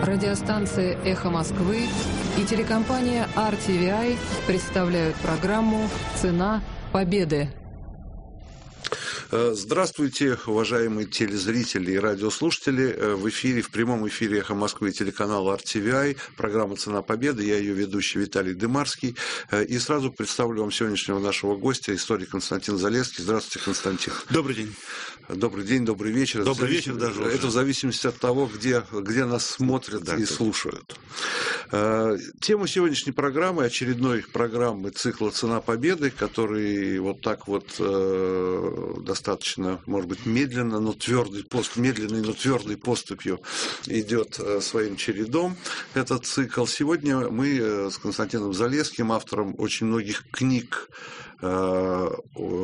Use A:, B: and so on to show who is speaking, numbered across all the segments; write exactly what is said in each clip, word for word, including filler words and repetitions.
A: Радиостанция «Эхо Москвы» и телекомпания ар ти ви ай представляют программу «Цена победы».
B: Здравствуйте, уважаемые телезрители и радиослушатели. В эфире, в прямом эфире «Эхо Москвы» и телеканала ар ти ви ай, программа «Цена победы». Я ее ведущий Виталий Дымарский. И сразу представлю вам сегодняшнего нашего гостя, историк Константин Залесский. Здравствуйте, Константин.
C: Добрый день.
B: Добрый день, добрый вечер.
C: Добрый это вечер даже.
B: Это
C: уже.
B: в зависимости от того, где, где нас смотрят да, и слушают. Тема сегодняшней программы, очередной программы цикла «Цена победы», который вот так вот достаточно, может быть, медленно, но твердый пост, медленной, но твердой поступью идет своим чередом этот цикл. Сегодня мы с Константином Залесским, автором очень многих книг о,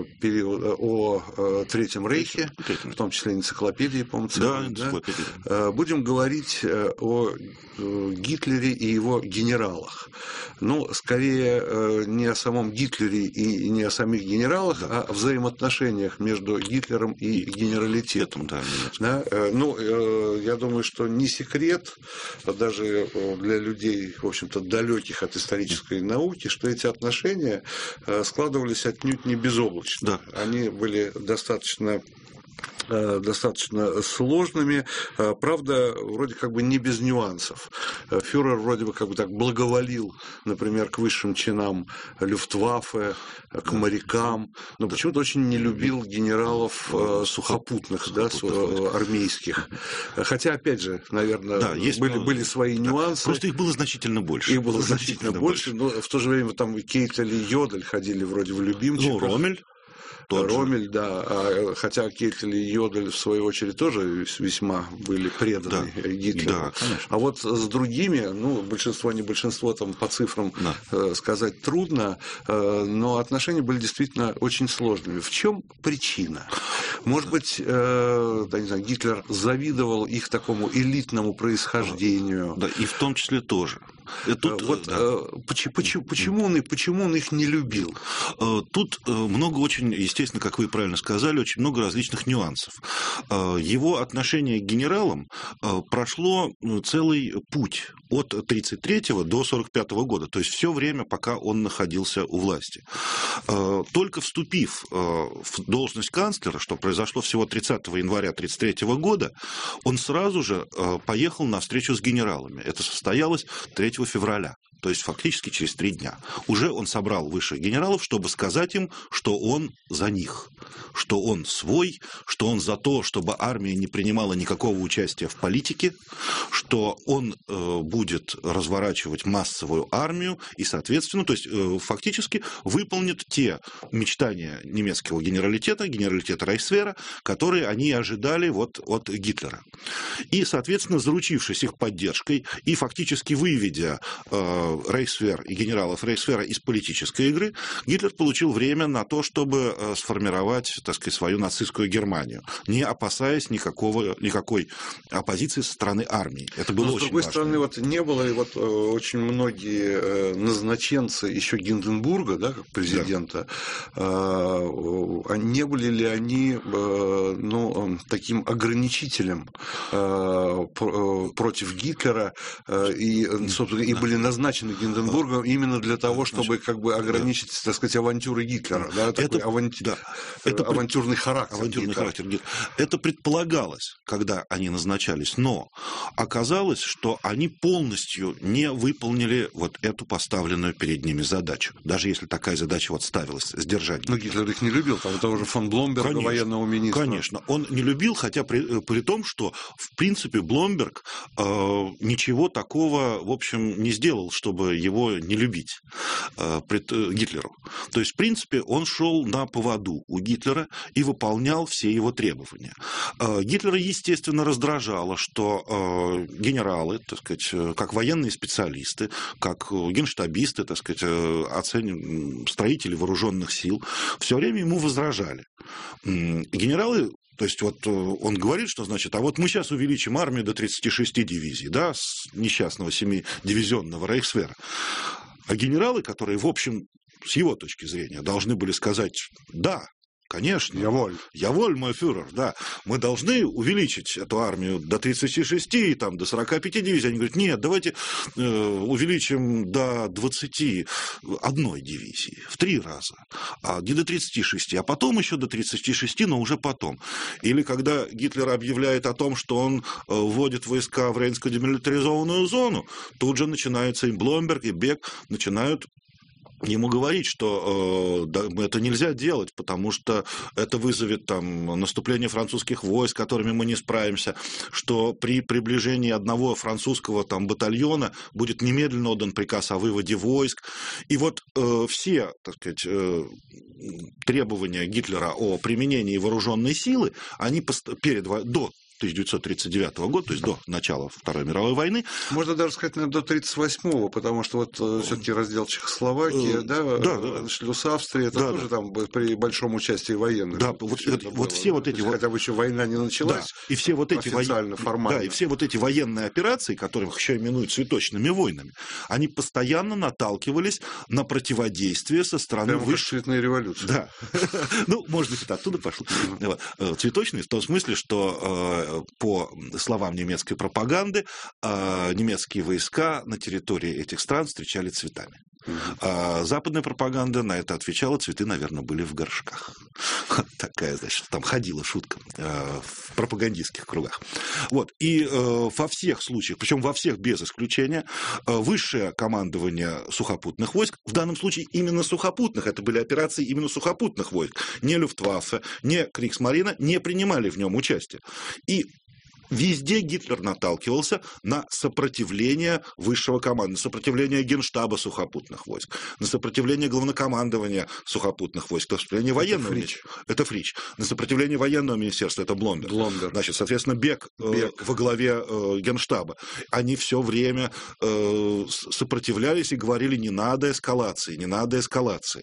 B: о Третьем Рейхе, в том числе энциклопедии, по-моему,
C: да, энциклопедия.
B: Да, будем говорить о Гитлере и его генералах. Ну, скорее, не о самом Гитлере и не о самих генералах, да. а о взаимоотношениях между Гитлером и генералитетом. Да, да? Ну, я думаю, что не секрет, даже для людей, в общем-то, далеких от исторической науки, что эти отношения складывались отнюдь не безоблачно. Да. Они были достаточно достаточно сложными, правда, вроде как бы не без нюансов. Фюрер вроде бы как бы так благоволил, например, к высшим чинам Люфтваффе, к морякам, но почему-то очень не любил генералов сухопутных, да, армейских. Хотя, опять же, наверное, да, есть, были, были свои да, нюансы.
C: Просто их было значительно больше.
B: Их было значительно, значительно больше, больше, но в то же время там Кейтель и Йодель ходили вроде в любимчиках.
C: Ну, Роммель.
B: Роммель, да, хотя Кейтель и Йодель, в свою очередь, тоже весьма были преданы да, Гитлеру. Да, а вот с другими, ну, большинство, не большинство, там по цифрам да. сказать трудно, но отношения были действительно очень сложными. В чем причина? Может быть, да, не знаю, Гитлер завидовал их такому элитному происхождению.
C: Да, и в том числе тоже.
B: Тут, вот, да. почему, почему, почему, он, почему он их не любил?
C: Тут много очень, естественно, как вы правильно сказали, очень много различных нюансов. Его отношение к генералам прошло целый путь от тридцать третьего до сорок пятого года, то есть все время, пока он находился у власти. Только вступив в должность канцлера, что произошло всего тридцатого января тридцать третьего года, он сразу же поехал на встречу с генералами. Это состоялось третьего февраля. То есть фактически через три дня. Уже он собрал высших генералов, чтобы сказать им, что он за них, что он свой, что он за то, чтобы армия не принимала никакого участия в политике, что он э, будет разворачивать массовую армию и, соответственно, то есть э, фактически выполнит те мечтания немецкого генералитета, генералитета Рейхсвера, которые они ожидали вот от Гитлера. И, соответственно, заручившись их поддержкой и фактически выведя э, Рейхсвер и генералов Рейхсвера из политической игры, Гитлер получил время на то, чтобы сформировать, так сказать, свою нацистскую Германию, не опасаясь никакого, никакой оппозиции со стороны армии. Это было
B: Но,
C: очень
B: с другой
C: важно.
B: стороны, вот не было, и вот очень многие назначенцы еще Гинденбурга, да, как президента, да. не были ли они ну, таким ограничителем против Гитлера и, собственно, и были назначены Гинденбургом именно для того, чтобы как бы ограничить, да. так сказать, авантюры Гитлера, да, такой
C: это,
B: аванти...
C: да.
B: это авантюрный характер.
C: Авантюрный характер. Это предполагалось, когда они назначались, но оказалось, что они полностью не выполнили вот эту поставленную перед ними задачу, даже если такая задача вот ставилась, сдержать Гитлера.
B: Но Гитлер их не любил, там того же фон Бломберга, конечно, военного министра.
C: Конечно, он не любил, хотя при, при том, что, в принципе, Бломберг э, ничего такого, в общем, не сделал, чтобы его не любить э, пред э, Гитлеру. То есть, в принципе, он шел на поводу у Гитлера и выполнял все его требования. Э, Гитлера, естественно, раздражало, что э, генералы, так сказать, как военные специалисты, как генштабисты, так сказать, э, оценим, строители вооруженных сил, все время ему возражали. Генералы То есть вот он говорит, что значит, а вот мы сейчас увеличим армию до тридцати шести дивизий, да, с несчастного семидивизионного Рейхсвера. А генералы, которые, в общем, с его точки зрения, должны были сказать, да, Конечно.
B: Я воль.
C: Я воль, мой фюрер, да. Мы должны увеличить эту армию до тридцати шести, там, до сорока пяти дивизий. Они говорят, нет, давайте э, увеличим до двадцати одной дивизии в три раза, а не до тридцати шести, а потом еще до тридцати шести, но уже потом. Или когда Гитлер объявляет о том, что он э, вводит войска в Рейнскую демилитаризованную зону, тут же начинается и Бломберг, и Бек начинают ему говорить, что э, да, это нельзя делать, потому что это вызовет там наступление французских войск, с которыми мы не справимся, что при приближении одного французского там батальона будет немедленно отдан приказ о выводе войск. И вот э, все, так сказать, э, требования Гитлера о применении вооруженной силы, они пост- перед, до тысяча девятьсот тридцать девятого года, то есть до начала Второй мировой войны.
B: Можно даже сказать, наверное, до тридцать восьмого, потому что вот все-таки раздел Чехословакии, да,
C: да, да.
B: шлюз Австрии, это
C: да,
B: тоже
C: да.
B: там при большом участии военных.
C: Да, вот,
B: все,
C: это, вот все вот эти вот...
B: Хотя бы еще война не началась,
C: да, и все вот эти
B: официально,
C: воен...
B: формально.
C: Да, и все вот эти военные операции, которых еще именуют цветочными войнами, они постоянно наталкивались на противодействие со стороны
B: Прямо
C: высших...
B: цветные революции.
C: Да. Ну, может быть, это оттуда пошло. Цветочные в том смысле, что по словам немецкой пропаганды, немецкие войска на территории этих стран встречали цветами. А западная пропаганда на это отвечала, цветы, наверное, были в горшках. Такая, значит, там ходила шутка в пропагандистских кругах. Вот. И во всех случаях, причем во всех без исключения, высшее командование сухопутных войск, в данном случае именно сухопутных, это были операции именно сухопутных войск, не Люфтваффе, не Кригсмарина, не принимали в нем участие. И везде Гитлер наталкивался на сопротивление высшего команды, на сопротивление Генштаба сухопутных войск, на сопротивление главнокомандования сухопутных войск, на сопротивление военного министерства. Это Фрич. На сопротивление военного министерства. Это Бломберг.
B: Бломберг.
C: Значит, соответственно, Бек,
B: Бек.
C: Э, во главе э, Генштаба. Они все время э, сопротивлялись и говорили, не надо эскалации, не надо эскалации.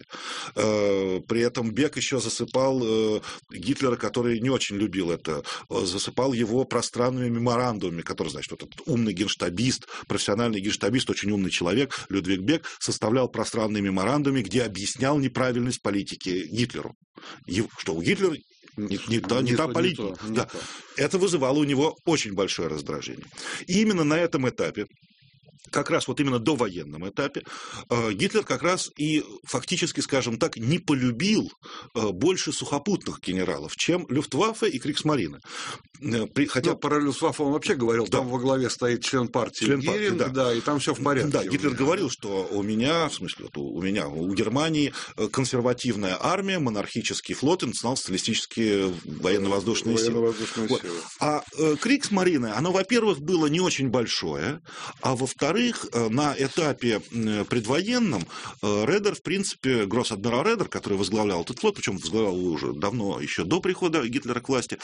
C: Э, при этом Бек еще засыпал э, Гитлера, который не очень любил это, э, засыпал его пространством странными меморандумами, которые, значит, вот этот умный генштабист, профессиональный генштабист, очень умный человек, Людвиг Бек, составлял пространные меморандумы, где объяснял неправильность политики Гитлеру. Что у Гитлера не, не, та, не, не та то, политика. Не то, не да. то. Это вызывало у него очень большое раздражение. И именно на этом этапе, как раз вот именно довоенном этапе, Гитлер как раз и фактически, скажем так, не полюбил больше сухопутных генералов, чем Люфтваффе и Кригсмарина.
B: Хотя ну, про Люфтваффе он вообще говорил, да. Там во главе стоит член партии
C: член
B: Геринг,
C: партии, да.
B: да, и там все в порядке.
C: Да, Гитлер говорил, что у меня, в смысле, вот у меня, у Германии консервативная армия, монархический флот и национал-социалистические военно-воздушные силы. Вот. А э, Кригсмарина, оно, во-первых, было не очень большое, а во-вторых, на этапе предвоенном Редер, в принципе, гросс-адмирал Редер, который возглавлял этот флот, причем возглавлял его уже давно, еще до прихода Гитлера к власти,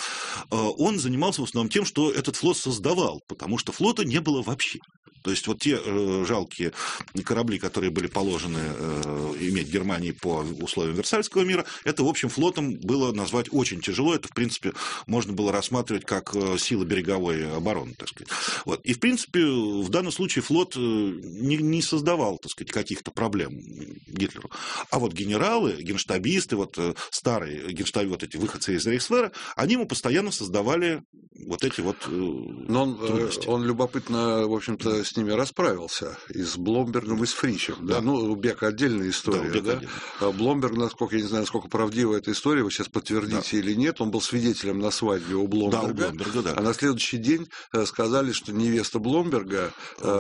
C: он занимался в основном тем, что этот флот создавал, потому что флота не было вообще. То есть вот те э, жалкие корабли, которые были положены э, иметь Германии по условиям Версальского мира, это, в общем, флотом было назвать очень тяжело. Это, в принципе, можно было рассматривать как сила береговой обороны, так сказать. Вот. И, в принципе, в данном случае флот не, не создавал, так сказать, каких-то проблем Гитлеру. А вот генералы, генштабисты, вот старые генштабисты, вот эти выходцы из Рейхсвера, они ему постоянно создавали вот эти вот
B: Но он, трудности. Он любопытно, в общем-то, с ними расправился. И с Бломбергом, и с Фричем. Да. Да? Ну, у Бека отдельная история. Да, да? Отдельно. Бломберг, насколько, я не знаю, насколько правдива эта история, вы сейчас подтвердите да. или нет, он был свидетелем на свадьбе у Бломберга.
C: Да, у Бломберга, да.
B: А на следующий день сказали, что невеста Бломберга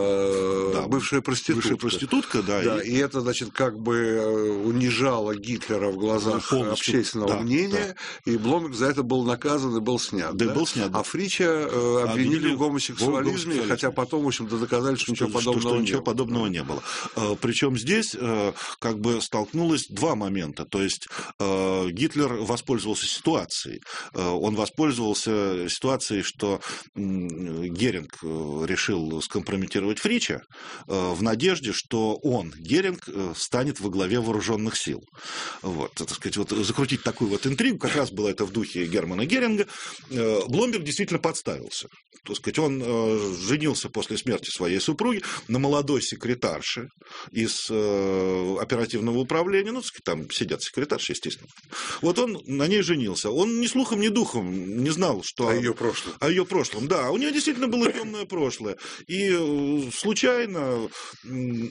B: э, да, бывшая проститутка.
C: Бывшая проститутка, да.
B: да
C: и...
B: и это, значит, как бы унижало Гитлера в глазах полностью общественного да, мнения, да. и Бломберг за это был наказан и был снят.
C: Да,
B: да?
C: был снят. Да.
B: А Фрича э, обвинили, обвинили в гомосексуализме, гомосексуализме, хотя потом, в общем-то, доказали, что, что ничего подобного,
C: что, что
B: не,
C: ничего
B: было.
C: подобного не было. Причем здесь как бы столкнулось два момента. То есть Гитлер воспользовался ситуацией. Он воспользовался ситуацией, что Геринг решил скомпрометировать Фрича в надежде, что он, Геринг, станет во главе вооруженных сил. Вот, так сказать, вот закрутить такую вот интригу, как раз было это в духе Германа Геринга. Бломберг действительно подставился. Так сказать, он женился после смерти своей своей супруги, на молодой секретарше из э, оперативного управления, ну, там сидят секретарши, естественно. Вот он на ней женился. Он ни слухом, ни духом не знал, что...
B: О ее прошлом.
C: О ее прошлом, да. У нее действительно было темное прошлое. И э, случайно э,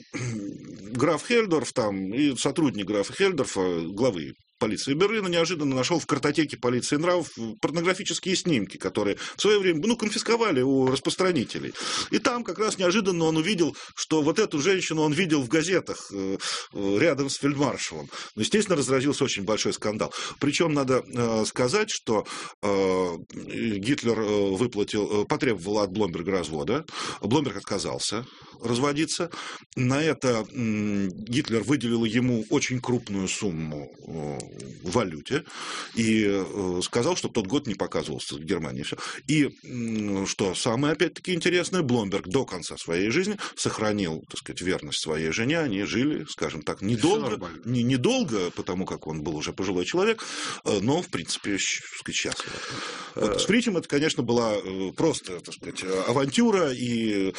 C: граф Хельдорф там, и сотрудник графа Хельдорфа, главы полиции Берлина, неожиданно нашел в картотеке полиции нравов порнографические снимки, которые в свое время, ну, конфисковали у распространителей. И там как раз неожиданно он увидел, что вот эту женщину он видел в газетах э, рядом с фельдмаршалом. Ну, естественно, разразился очень большой скандал. Причем надо э, сказать, что э, Гитлер э, выплатил, э, потребовал от Бломберга развода. Бломберг отказался разводиться. На это э, Гитлер выделил ему очень крупную сумму э, в валюте и э, сказал, что тот год не показывался в Германии. Все. И э, что самое, опять-таки, интересное, Бломберг до конца своей жизни сохранил, так сказать, верность своей жене. Они жили, скажем так, недолго, не, недолго, потому как он был уже пожилой человек, э, но, в принципе, сказать, счастливо. Вот, с Фричем это, конечно, была просто, так сказать, авантюра и...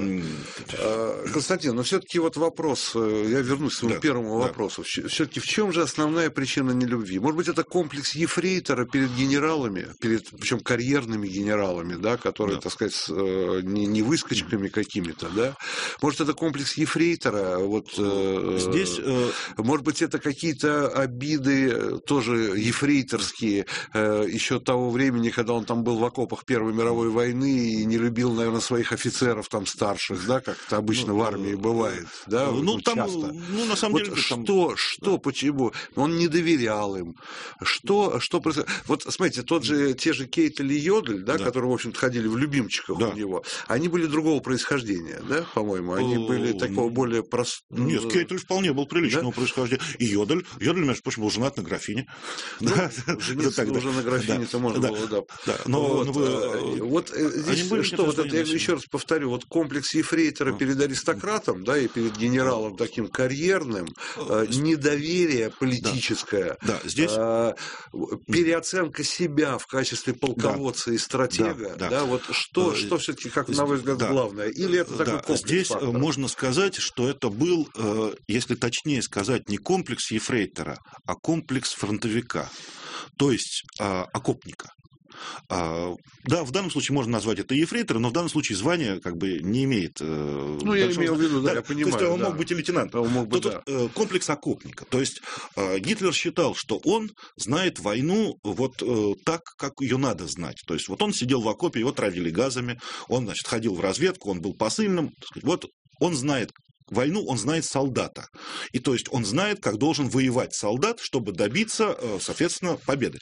B: Константин, но все-таки вот вопрос, я вернусь к своему да, первому да. вопросу. Все-таки в чем же основная причина нелюбви? Может быть, это комплекс ефрейтора перед генералами, перед, причем карьерными генералами, да, которые, да. так сказать, не, не выскочками какими-то, да? Может, это комплекс ефрейтора? Вот,
C: здесь...
B: Может быть, это какие-то обиды тоже ефрейторские еще того времени, когда он там был в окопах Первой мировой войны и не любил, наверное, своих офицеров там старших, да, как это обычно ну, в армии бывает, да,
C: ну,
B: ну,
C: там,
B: часто.
C: Ну, на самом
B: вот
C: деле...
B: Что,
C: там...
B: что,
C: да.
B: почему? Он не доверял им. Что, что происходит? Вот, смотрите, тот же, те же Кейтель и Йодель, да, да. которые, в общем-то, ходили в любимчиках да. у него, они были другого происхождения, да, по-моему? Они О, были такого более простого...
C: Нет, Кейтель вполне был приличного да? происхождения. И Йодель, Йодель, между прочим, был женат на графине.
B: Ну, да. Жениться уже на графине-то можно
C: да.
B: было, да.
C: да. Но,
B: вот,
C: но вы...
B: вот здесь были, что, вот это, я еще раз повторю, вот комплекс ефрейтора а. перед аристократом, да, и перед генералом таким карьерным, а. недоверие политическое,
C: да. Да. Здесь...
B: а, переоценка себя в качестве полководца да. и стратега, да, да. Да, вот что, да. что все-таки, как на мой взгляд, да. главное? Или это такой да. комплекс
C: Здесь
B: факторов?
C: Можно сказать, что это был, если точнее сказать, не комплекс ефрейтора, а комплекс фронтовика, то есть окопника. А, да, в данном случае можно назвать это ефрейтор, но в данном случае звание как бы не имеет...
B: Ну, я имею в виду, да, да, я понимаю.
C: То есть он
B: да.
C: мог быть и лейтенантом. Он мог быть, да. Тут комплекс окопника. То есть Гитлер считал, что он знает войну вот так, как ее надо знать. То есть вот он сидел в окопе, его травили газами, он, значит, ходил в разведку, он был посыльным. Вот он знает войну, он знает солдата. И то есть он знает, как должен воевать солдат, чтобы добиться, соответственно, победы.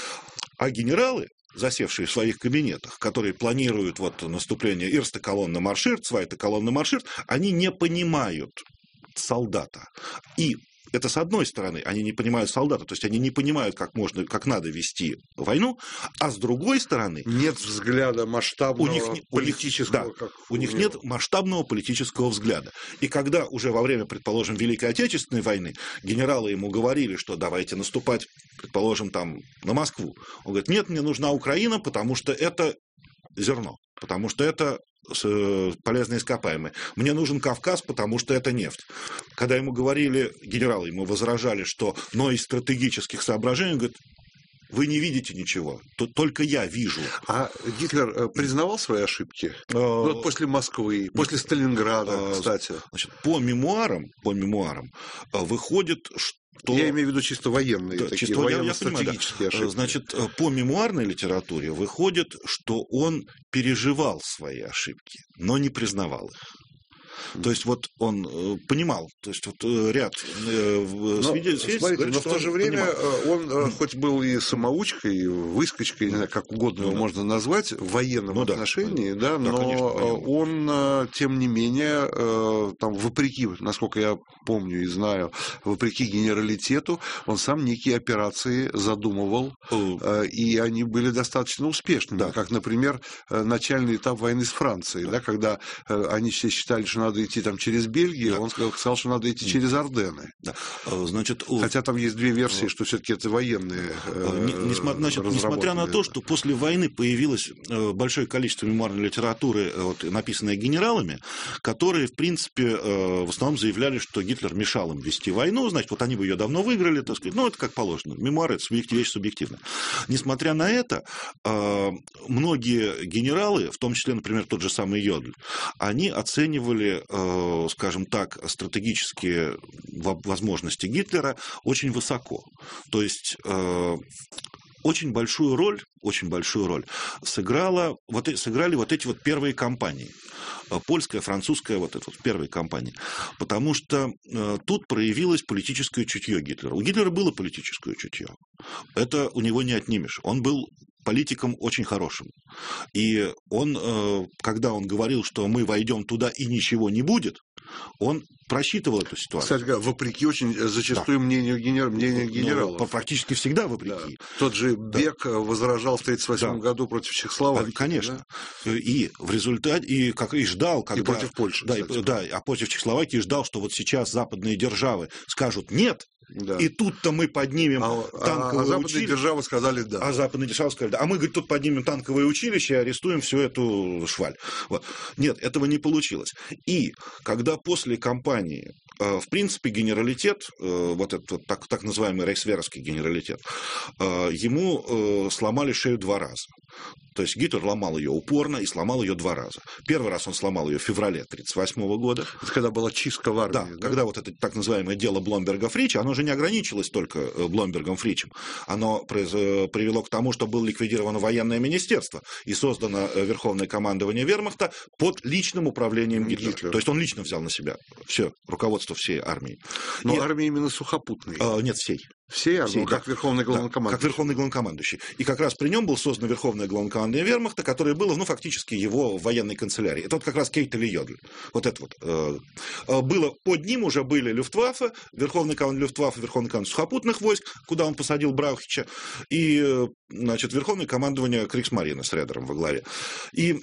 C: А генералы, засевшие в своих кабинетах, которые планируют вот наступление Erste колонна марширует, Zweite колонна марширует, они не понимают солдата. И это с одной стороны, они не понимают солдата, то есть они не понимают, как можно, как надо вести войну, а с другой стороны...
B: Нет взгляда масштабного
C: у них не,
B: политического.
C: У них, да,
B: как
C: у них нет масштабного политического взгляда. И когда уже во время, предположим, Великой Отечественной войны генералы ему говорили, что давайте наступать, предположим, там, на Москву, он говорит, нет, мне нужна Украина, потому что это зерно, потому что это полезные ископаемые. Мне нужен Кавказ, потому что это нефть. Когда ему говорили, генералы ему возражали, что но из стратегических соображений, он говорит, вы не видите ничего, тут только я вижу.
B: А Гитлер признавал свои ошибки? Ну, вот после Москвы, после Сталинграда, кстати.
C: Значит, по мемуарам, по мемуарам выходит, что То...
B: Я имею в виду чисто военные, да, такие,
C: чисто
B: военно-стратегические
C: да.
B: ошибки.
C: Значит, по мемуарной литературе выходит, что он переживал свои ошибки, но не признавал их. То есть вот он э, понимал, то есть вот э, ряд э, свидетельств.
B: Смотрите, но в то же время понимал. он э, хоть был и самоучкой, и выскочкой, не знаю, как угодно ну, его да. можно назвать, в военном ну, отношении, да, да, но да, конечно, он, э, тем не менее, э, там, вопреки, насколько я помню и знаю, вопреки генералитету, он сам некие операции задумывал, э, и они были достаточно успешными, да. как, например, начальный этап войны с Францией, да. Да, когда э, они все считали, что надо идти там через Бельгию,
C: да.
B: он сказал, сказал, что надо идти через Ордены.
C: Да. Значит,
B: хотя там есть две версии, что все-таки это военные
C: э, Несма... Значит, несмотря на то, что после войны появилось большое количество мемуарной литературы, вот, написанной генералами, которые, в принципе, в основном заявляли, что Гитлер мешал им вести войну, значит, вот они бы ее давно выиграли, так сказать, ну, это как положено, мемуары – это субъектив, вещь субъективная. Несмотря на это, многие генералы, в том числе, например, тот же самый Йодль, они оценивали, скажем так, стратегические возможности Гитлера очень высоко. То есть очень большую роль, очень большую роль сыграла, вот, сыграли вот эти вот первые кампании. Польская, французская, вот эта вот первые кампании. Потому что э, тут проявилось политическое чутье Гитлера. У Гитлера было политическое чутье. Это у него не отнимешь. Он был политиком очень хорошим. И он, э, когда он говорил, что мы войдем туда и ничего не будет, он просчитывал эту ситуацию.
B: Кстати, вопреки очень зачастую да. мнению, генер... мнению генералов.
C: Ну, практически всегда вопреки. Да.
B: Тот же Бек да. возражал в тысяча девятьсот тридцать восьмом да. году против Чехословакии.
C: Конечно. Да? И в результате, и, как, и ждал, когда...
B: И против Польши,
C: да, и, да, а против Чехословакии ждал, что вот сейчас западные державы скажут «нет», да. и тут-то мы поднимем
B: а,
C: танковое
B: а, а западные
C: училище.
B: державы сказали «да».
C: А западные державы сказали «да». А мы, говорит, тут поднимем танковое училище и арестуем всю эту шваль. Вот. Нет, этого не получилось. И когда после кампании, в принципе, генералитет, вот этот вот так, так называемый рейхсверовский генералитет, ему сломали шею два раза. То есть Гитлер ломал ее упорно и сломал ее два раза. Первый раз он сломал ее в феврале тысяча девятьсот тридцать восьмого года.
B: Это когда была чистка в армии.
C: Да, да, когда вот это так называемое дело Бломберга-Фрича, оно же не ограничилось только Бломбергом-Фричем. Оно привело к тому, что было ликвидировано военное министерство и создано Верховное командование Вермахта под личным управлением Гитлера. Гитлера. То есть он лично взял на себя все руководство всей армии.
B: Но
C: и...
B: армии именно сухопутной.
C: А, нет, всей.
B: Всей армии,
C: Всей,
B: как
C: да.
B: Верховный главнокомандующий.
C: Да, как Верховный главнокомандующий. И как раз при нем было создано Верховное главнокомандование Вермахта, которое было, ну, фактически его военной канцелярии. Это вот как раз Кейтель и Йодль. Вот это вот. Э, было, под ним уже были Люфтваффе, Верховный командующий Люфтваффе, Верховный командующий сухопутных войск, куда он посадил Браухича, и, значит, Верховное командование Криксмарина с Редером во главе. И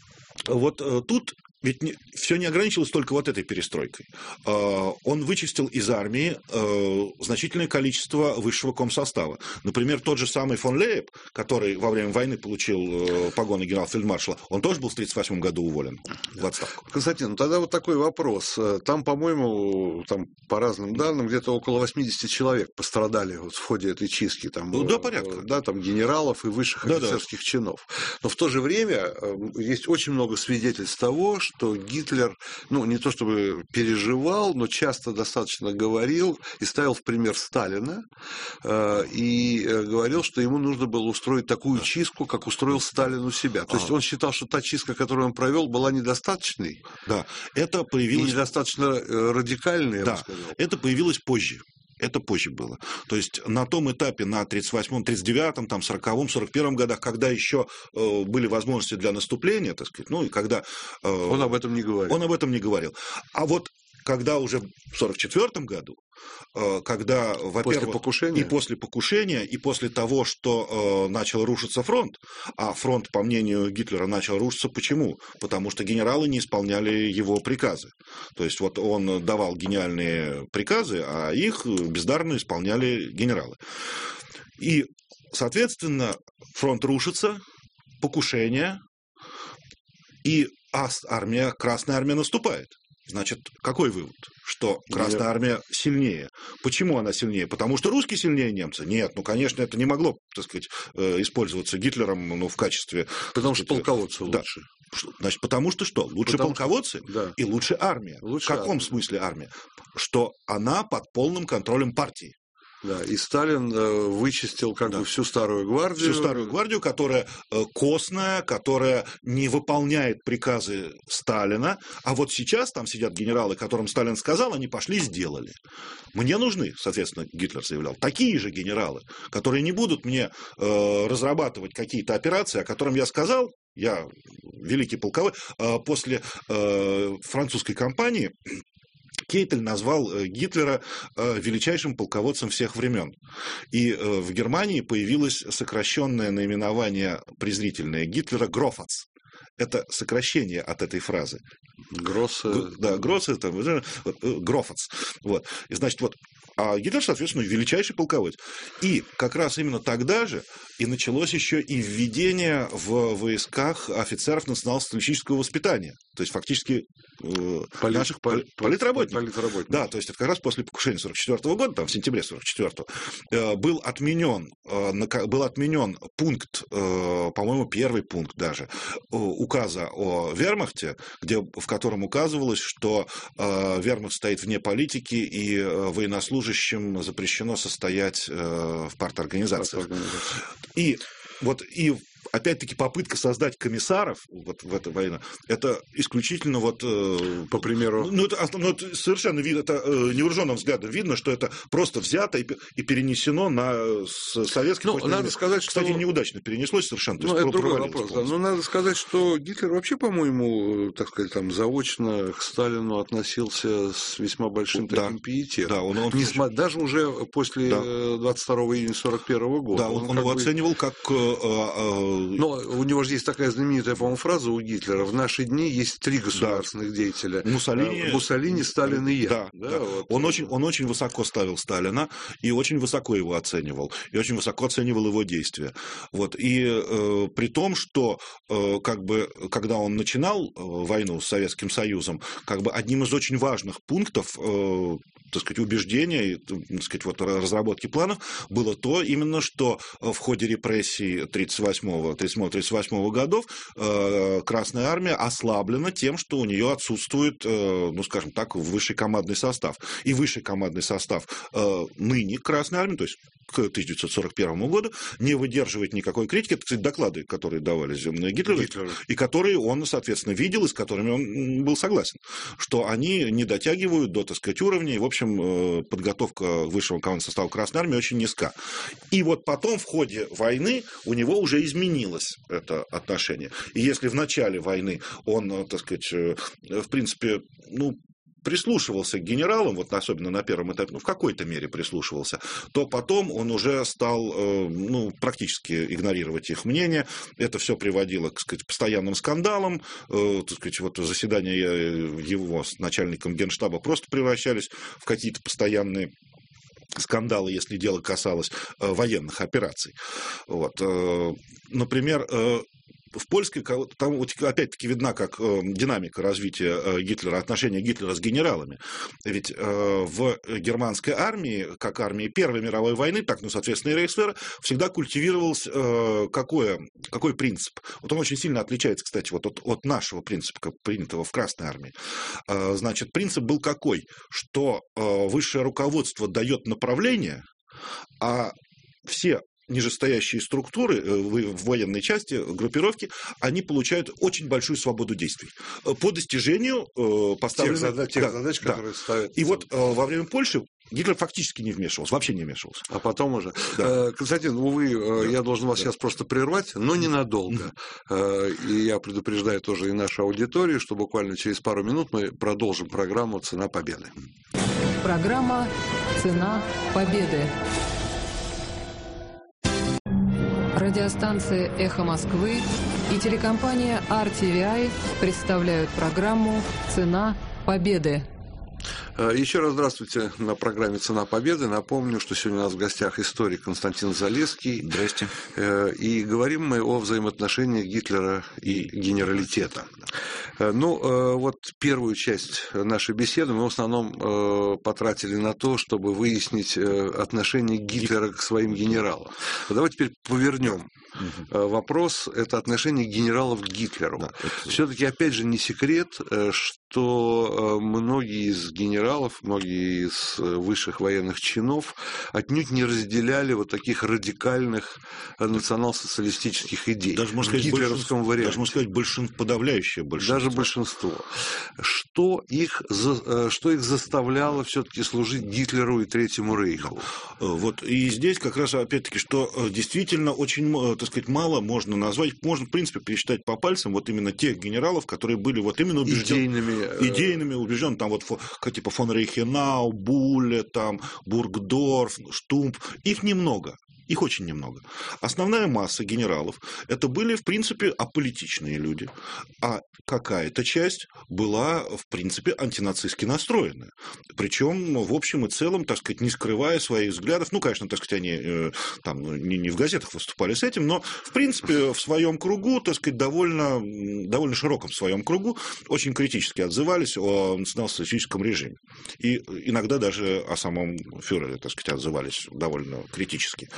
C: вот э, тут ведь не, все не ограничилось только вот этой перестройкой. Э, он вычистил из армии э, значительное количество высшего комсостава. Например, тот же самый фон Лейб, который во время войны получил э, погоны генерал-фельдмаршала, он тоже был в тысяча девятьсот тридцать восьмом году уволен в отставку.
B: Константин, ну тогда вот такой вопрос. Там, по-моему, там, по разным данным, где-то около восемьдесят человек пострадали вот в ходе этой чистки. Там,
C: ну, да, порядка.
B: Да, там генералов и высших
C: да,
B: офицерских
C: да.
B: чинов. Но в то же время есть очень много свидетельств того, что Гитлер, ну, не то чтобы переживал, но часто достаточно говорил и ставил в пример Сталина, э, и говорил, что ему нужно было устроить такую чистку, как устроил Сталин у себя. То есть он считал, что та чистка, которую он провел, была недостаточной.
C: Да, это появилось...
B: И недостаточно радикальной, я
C: да,
B: бы сказал.
C: Это появилось позже. Это позже было. То есть на том этапе, на тридцать восьмом, тридцать девятом, там, сороковом, сорок первом годах, когда еще э, были возможности для наступления, так сказать, ну и когда... Э,
B: он об этом не говорил.
C: Он об этом не говорил. А вот когда уже в сорок четвёртом году, э, когда, во-первых...
B: После покушения?
C: И после покушения, и после того, что э, начал рушиться фронт, а фронт, по мнению Гитлера, начал рушиться почему? Потому что генералы не исполняли его приказы. То есть вот он давал гениальные приказы, а их бездарно исполняли генералы. И, соответственно, фронт рушится, покушение, и армия, Красная армия наступает. Значит, какой вывод? Что Красная армия сильнее. Почему она сильнее? Потому что русские сильнее немца? Нет, ну, конечно, это не могло, так сказать, использоваться Гитлером, ну, в качестве...
B: Потому что полководцы
C: да.
B: лучше.
C: Значит, потому что что? Лучше потому полководцы
B: что... да.
C: и лучше армия.
B: Лучше
C: в каком
B: армия.
C: смысле армия? Что она под полным контролем партии.
B: Да, и Сталин э, вычистил как да. бы всю старую гвардию.
C: Всю старую гвардию, которая э, костная, которая не выполняет приказы Сталина. А вот сейчас там сидят генералы, которым Сталин сказал, они пошли и сделали. Мне нужны, соответственно, Гитлер заявлял, такие же генералы, которые не будут мне э, разрабатывать какие-то операции, о которых я сказал. Я великий полководец. Э, после э, французской кампании Кейтель назвал Гитлера величайшим полководцем всех времен. И в Германии появилось сокращенное наименование презрительное Гитлера «Грофац». Это сокращение от этой фразы.
B: Гроссе.
C: Да, Гроссе, там, Грофац. Вот. И, значит, вот, а Гитлер, соответственно, величайший полководец. И как раз именно тогда же и началось еще и введение в войсках офицеров национал-социалистического воспитания. То есть, фактически, э,
B: Полит,
C: наших
B: пол,
C: политработников.
B: политработников.
C: Да, то есть, это как раз после покушения сорок четвёртого года, там, в сентябре сорок четвёртого, э, был отменен, э, был отменен пункт, э, по-моему, первый пункт даже, э, указа о вермахте, где, в котором указывалось, что э, вермахт стоит вне политики, и э, военнослужащим запрещено состоять э, в парторганизациях. И вот и опять-таки попытка создать комиссаров вот в этой войне, это исключительно вот... Э,
B: по примеру...
C: Ну, это, ну, это совершенно видно, это э, невооруженным взглядом видно, что это просто взято и, и перенесено на советский...
B: Ну, надо сказать,
C: Кстати,
B: что...
C: неудачно перенеслось совершенно.
B: Ну, это другой вопрос. Да. Но надо сказать, что Гитлер вообще, по-моему, так сказать, там, заочно к Сталину относился с весьма большим
C: да.
B: таким пиететом.
C: Да, он, он...
B: Несмотря, даже уже после да. двадцать второго июня сорок первого года.
C: Да, он, он, он его бы... оценивал как... Э, э,
B: Но у него же есть такая знаменитая, по-моему, фраза у Гитлера: в наши дни есть три государственных да. деятеля.
C: Муссолини,
B: Муссолини, Сталин и я.
C: Да, да, да. Вот. Он, очень, он очень высоко ставил Сталина и очень высоко его оценивал. И очень высоко оценивал его действия. Вот. И э, при том, что э, как бы, когда он начинал э, войну с Советским Союзом, как бы одним из очень важных пунктов э, так сказать, убеждения, так сказать, вот, разработки планов было то именно, что в ходе репрессий тридцать восьмого тридцать восьмого годов э, Красная Армия ослаблена тем, что у нее отсутствует, э, ну, скажем так, высший командный состав. И высший командный состав э, ныне Красной Армии, то есть к тысяча девятьсот сорок первому году, не выдерживает никакой критики. Это, кстати, доклады, которые давались Гитлеру, Гитлеру, и которые он, соответственно, видел, и с которыми он был согласен, что они не дотягивают до, так сказать, уровня, и, в общем, подготовка высшего командного состава Красной Армии очень низка. И вот потом, в ходе войны, у него уже изменилось это отношение. И если в начале войны он, так сказать, в принципе, ну, прислушивался к генералам, вот особенно на первом этапе, ну, в какой-то мере прислушивался, то потом он уже стал, ну, практически игнорировать их мнение. Это все приводило, так сказать, к постоянным скандалам. Так сказать, вот заседания его с начальником Генштаба просто превращались в какие-то постоянные скандалы, если дело касалось военных операций. Вот. Например, в польской, там опять-таки видна как э, динамика развития э, Гитлера, отношения Гитлера с генералами. Ведь э, в германской армии, как армии Первой мировой войны, так, ну, соответственно, и Рейхсвера, всегда культивировался э, какое, какой принцип. Вот он очень сильно отличается, кстати, вот от, от нашего принципа, принятого в Красной армии. Э, значит, принцип был какой? Что э, высшее руководство дает направление, а все нижестоящие структуры в военной части, группировки, они получают очень большую свободу действий по достижению поставленных
B: тех задач, тех
C: да,
B: задач
C: да.
B: которые ставят.
C: И вот во время Польши Гитлер фактически не вмешивался, вообще не вмешивался.
B: А потом уже.
C: Да.
B: Константин, увы, да. я должен вас да. сейчас просто прервать, но ненадолго. Mm-hmm. И я предупреждаю тоже и нашу аудиторию, что буквально через пару минут мы продолжим программу «Цена победы».
A: Программа «Цена победы». Радиостанция «Эхо Москвы» и телекомпания ар ти ви ай представляют программу «Цена победы».
B: Еще раз здравствуйте на программе «Цена победы». Напомню, что сегодня у нас в гостях историк Константин Залесский.
C: Здрасте.
B: И говорим мы о взаимоотношениях Гитлера и генералитета. Ну, вот первую часть нашей беседы мы в основном потратили на то, чтобы выяснить отношение Гитлера к своим генералам. Давайте теперь повернем угу. вопрос. Это отношение генералов к Гитлеру. Да, это... Все-таки, опять же, не секрет, что многие из генералов, многие из высших военных чинов отнюдь не разделяли вот таких радикальных национал-социалистических идей.
C: Даже, можно сказать, гитлеровском варианте. Даже, можно сказать, большин... подавляющее большинство.
B: Даже большинство. Что их, что их заставляло все-таки служить Гитлеру и Третьему Рейху?
C: Вот. И здесь как раз, опять-таки, что действительно очень, так сказать, мало можно назвать, можно, в принципе, пересчитать по пальцам вот именно тех генералов, которые были вот именно убеждены.
B: Идейными.
C: Идейными убеждены. Там вот типа фон Рейхенау, Булле, там, Бургдорф, Штумп. Их немного. Их очень немного. Основная масса генералов – это были, в принципе, аполитичные люди. А какая-то часть была, в принципе, антинацистски настроенная. Причем, в общем и целом, так сказать, не скрывая своих взглядов. Ну, конечно, так сказать, они э, там, не, не в газетах выступали с этим, но, в принципе, в своем кругу, так сказать, довольно, довольно широком своем кругу очень критически отзывались о национал-социалистическом режиме. И иногда даже о самом фюрере, так сказать, отзывались довольно критически.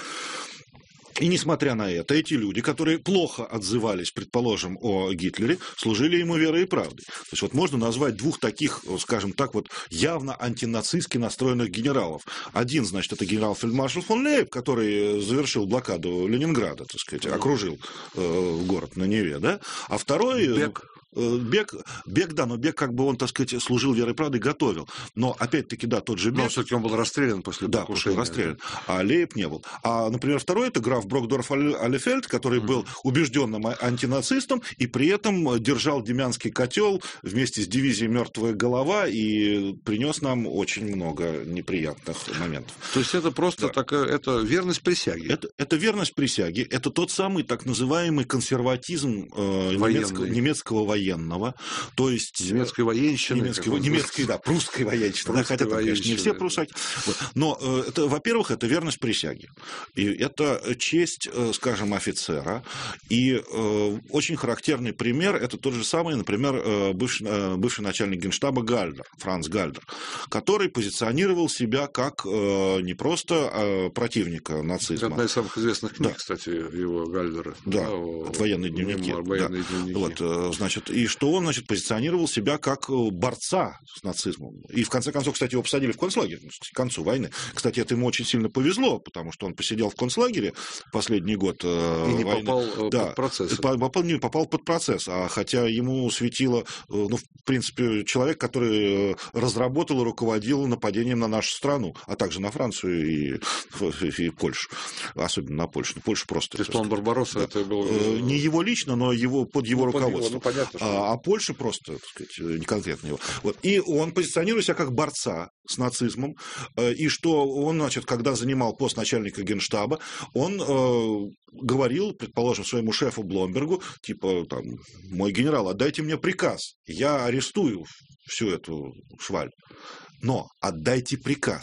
C: И несмотря на это, эти люди, которые плохо отзывались, предположим, о Гитлере, служили ему верой и правдой. То есть вот можно назвать двух таких, скажем так, вот явно антинацистски настроенных генералов. Один, значит, это генерал-фельдмаршал фон Лейб, который завершил блокаду Ленинграда, так сказать, окружил э, город на Неве, да? А второй...
B: Бек.
C: Бек, Бек, да, но Бек, как бы он, так сказать, служил верой и правдой, готовил. Но, опять-таки, да, тот же Бек...
B: Но все-таки он был расстрелян после
C: да,
B: покушения.
C: Да, расстрелян, а Лейб не был. А, например, второй – это граф Брокдорф-Алефельд, который mm-hmm. был убежденным антинацистом и при этом держал Демянский котел вместе с дивизией «Мертвая голова» и принес нам очень много неприятных моментов.
B: То есть это просто
C: да.
B: такая, это верность присяге?
C: Это, это верность присяге, это тот самый так называемый консерватизм э, немецкого, немецкого военного. военного, то есть...
B: Немецкой военщины.
C: Немецкой, немецкой, да, прусской военщины. Да, хотя, там, конечно, не все прусаки. Вот. Но, э, это, во-первых, это верность присяге. И это честь, э, скажем, офицера. И э, очень характерный пример, это тот же самый, например, э, бывший, э, бывший начальник генштаба Гальдер, Франц Гальдер, который позиционировал себя как э, не просто э, противника нацизма.
B: Это одна из самых известных книг,
C: да.
B: кстати, его Гальдера.
C: Да,
B: да о...
C: военные дневники.
B: Военные
C: да.
B: дневники.
C: Вот, значит, и что он, значит, позиционировал себя как борца с нацизмом. И, в конце концов, кстати, его посадили в концлагерь к концу войны. Кстати, это ему очень сильно повезло, потому что он посидел в концлагере последний год
B: и не
C: войны.
B: попал
C: да,
B: под процесс.
C: Попал, не попал под процесс, а хотя ему светило, ну, в принципе, человек, который разработал и руководил нападением на нашу страну, а также на Францию и, и, и Польшу, особенно на Польшу. Ну, Польшу просто...
B: То есть план Барбаросса да. это был...
C: Не его лично, но его, под его ну, руководством.
B: Под его, ну, понятно, что...
C: а, а Польша просто, так сказать, не конкретно его. Вот. И он позиционирует себя как борца с нацизмом, и что он, значит, когда занимал пост начальника генштаба, он э, говорил, предположим, своему шефу Бломбергу, типа, там, мой генерал, отдайте мне приказ, я арестую всю эту шваль, но отдайте приказ.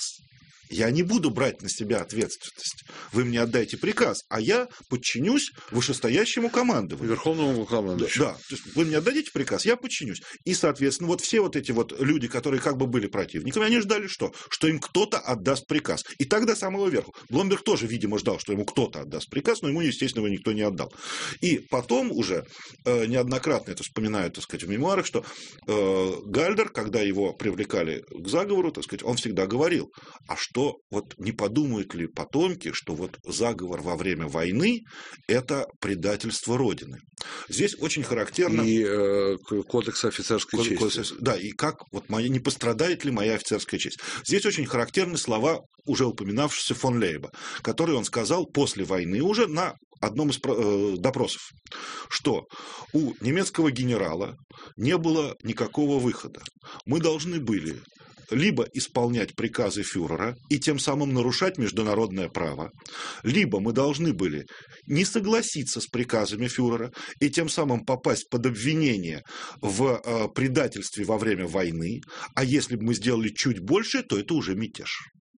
C: Я не буду брать на себя ответственность. Вы мне отдайте приказ, а я подчинюсь вышестоящему командованию.
B: Верховному командующему.
C: Да, то есть вы мне отдадите приказ, я подчинюсь. И, соответственно, вот все вот эти вот люди, которые как бы были противниками, они ждали что? Что им кто-то отдаст приказ. И так до самого верху. Бломберг тоже, видимо, ждал, что ему кто-то отдаст приказ, но ему, естественно, его никто не отдал. И потом уже э, неоднократно это вспоминают, так сказать, в мемуарах, что э, Гальдер, когда его привлекали к заговору, так сказать, он всегда говорил, а что что вот не подумают ли потомки, что вот заговор во время войны – это предательство Родины. Здесь очень характерно...
B: И э, кодекс офицерской
C: кодекс,
B: чести.
C: Кодекс, да, и как, вот моя, не пострадает ли моя офицерская честь. Здесь очень характерны слова уже упоминавшегося фон Лейба, которые он сказал после войны уже на одном из э, допросов, что у немецкого генерала не было никакого выхода. Мы должны были либо исполнять приказы фюрера и тем самым нарушать международное право, либо мы должны были не согласиться с приказами фюрера и тем самым попасть под обвинение в э, предательстве во время войны, а если бы мы сделали чуть больше, то это уже мятеж.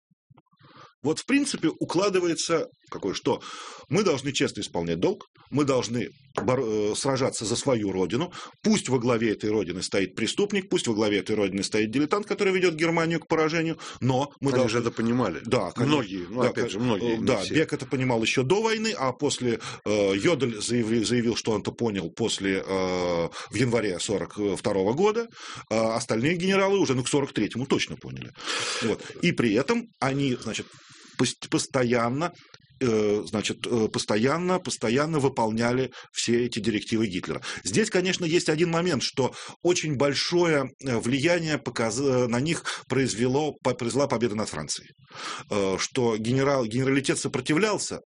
C: Вот, в принципе, укладывается какое, что мы должны честно исполнять долг, мы должны бор- сражаться за свою родину, пусть во главе этой родины стоит преступник, пусть во главе этой родины стоит дилетант, который ведет Германию к поражению, но мы
B: Они
C: должны...
B: же это понимали.
C: Да,
B: многие, ну,
C: да,
B: опять же, многие.
C: Да, Бек это понимал еще до войны, а после э, Йодель заявил, заявил, что он это понял после, э, в январе сорок второго года, э, остальные генералы уже ну, к сорок третьему точно поняли. Вот. И при этом они, значит, постоянно значит, постоянно, постоянно выполняли все эти директивы Гитлера. Здесь, конечно, есть один момент, что очень большое влияние показ... на них произвело, произвела победа над Францией. Что генерал... генералитет сопротивлялся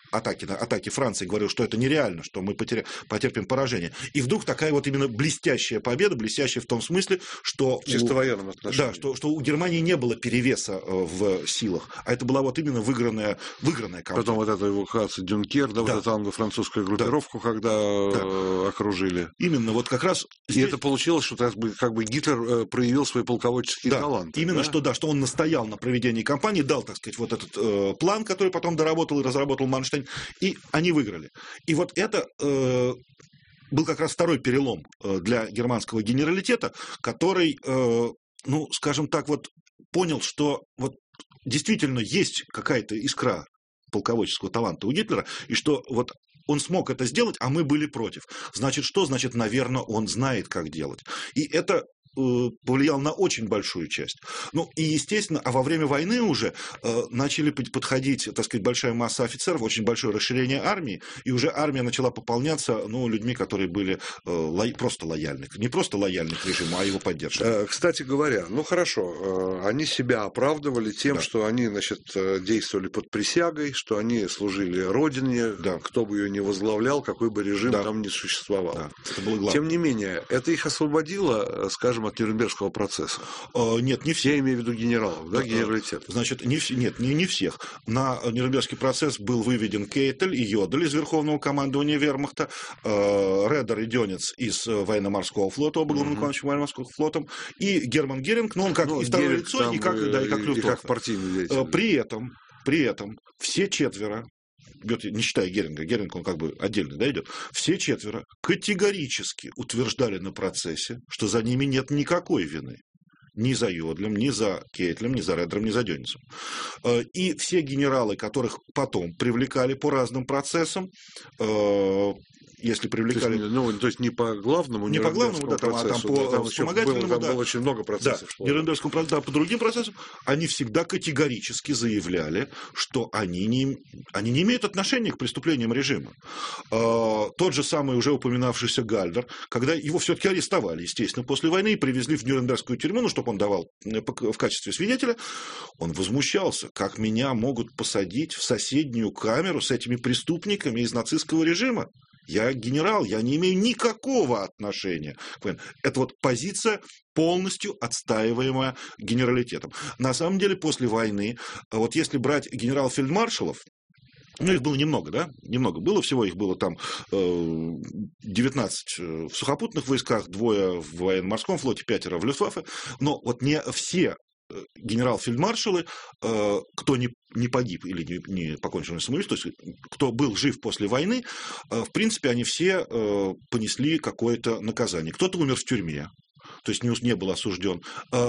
C: атаки, атаки Франции, говорил, что это нереально, что мы потеря... потерпим поражение. И вдруг такая вот именно блестящая победа, блестящая в том смысле, что...
B: Чисто
C: у...
B: военном отношении.
C: Да, что, что у Германии не было перевеса в силах, а это была вот именно выигранная, выигранная кампания.
B: Потом вот эта эвакуация Дюнкерка, да, да. вот эту англо-французскую группировку, да. когда да. окружили.
C: Именно, вот как раз...
B: Здесь... И это получилось, что как бы Гитлер проявил свои полководческие
C: да.
B: таланты.
C: Именно,
B: да?
C: что, да, что он настоял на проведении кампании, дал, так сказать, вот этот э, план, который потом доработал и разработал Манштейн, и они выиграли. И вот это э, был как раз второй перелом э, для германского генералитета, который, э, ну, скажем так, вот понял, что вот действительно есть какая-то искра полководческого таланта у Гитлера, и что вот он смог это сделать, а мы были против. Значит, что? Значит, наверное, он знает, как делать. И это повлиял на очень большую часть. Ну, и, естественно, а во время войны уже э, начали подходить, так сказать, большая масса офицеров, очень большое расширение армии, и уже армия начала пополняться, ну, людьми, которые были э, ло... просто лояльны. Не просто лояльны к режиму, а его поддерживали.
B: Кстати говоря, ну, хорошо, они себя оправдывали тем, да. что они, значит, действовали под присягой, что они служили Родине, да. кто бы ее ни возглавлял, какой бы режим да. там ни существовал. Да. Это было главное. Тем не менее, это их освободило, скажем, от Нюрнбергского процесса?
C: А, нет, не все.
B: Я имею в виду генералов, да, генералитет.
C: Значит, не все, нет, не, не всех. На Нюрнбергский процесс был выведен Кейтель и Йодель из Верховного командования Вермахта, э, Редер и Дёнец из военно-морского флота, оба главнокомандующих военно-морским флотом, и Герман Геринг, ну, он как ну, и второе Геринг лицо, и как, и, да, и как Люфтваффе.
B: И как партийный деятель.
C: При этом, при этом все четверо, не считая Геринга, Геринг, он как бы отдельно да, идет, все четверо категорически утверждали на процессе, что за ними нет никакой вины. Ни за Йодлем, ни за Кейтлем, ни за Редером, ни за Дённицем. И все генералы, которых потом привлекали по разным процессам, если привлекали...
B: То есть, ну, то есть не по главному
C: не по главному, да, там,
B: процессу,
C: а там по
B: да, там
C: вспомогательному,
B: было, там
C: да.
B: было очень много процессов.
C: Да, Нюрнбергскому процессу, да, по другим процессам, они всегда категорически заявляли, что они не, они не имеют отношения к преступлениям режима. А, тот же самый уже упоминавшийся Гальдер, когда его все-таки арестовали, естественно, после войны и привезли в Нюрнбергскую тюрьму, ну, чтобы он давал в качестве свидетеля, он возмущался, как меня могут посадить в соседнюю камеру с этими преступниками из нацистского режима. Я генерал, я не имею никакого отношения. Это вот позиция, полностью отстаиваемая генералитетом. На самом деле, после войны, вот если брать генерал-фельдмаршалов, ну, их было немного, да? Немного было всего, их было там девятнадцать в сухопутных войсках, двое в военно-морском флоте, пятеро в Люфтваффе, но вот не все генерал-фельдмаршалы, кто не, не погиб или не, не покончил самоубийством, то есть кто был жив после войны, в принципе, они все понесли какое-то наказание. Кто-то умер в тюрьме, то есть не, не был осужден.